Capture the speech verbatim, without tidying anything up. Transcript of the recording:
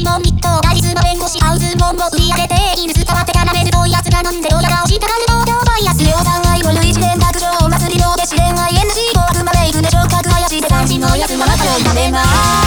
問日当大実の弁護士ハウズボンを売り上げて犬使わってキャラメルとやつが飲んで親が押したがる農業バイアス量産愛語類自然卓上祭りの弟子恋愛 エヌジー と悪魔メイクで触覚怪しいで肝心のやつも仲良い食べます